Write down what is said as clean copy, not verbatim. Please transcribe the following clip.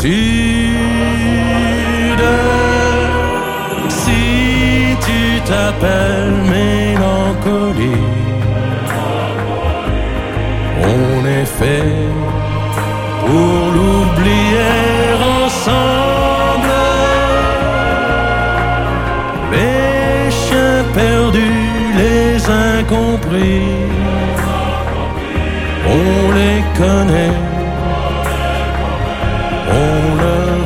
Si tu t'appelles mélancolie, on est fait pour l'oublier ensemble. Les chiens perdus, les incompris, on les connaît.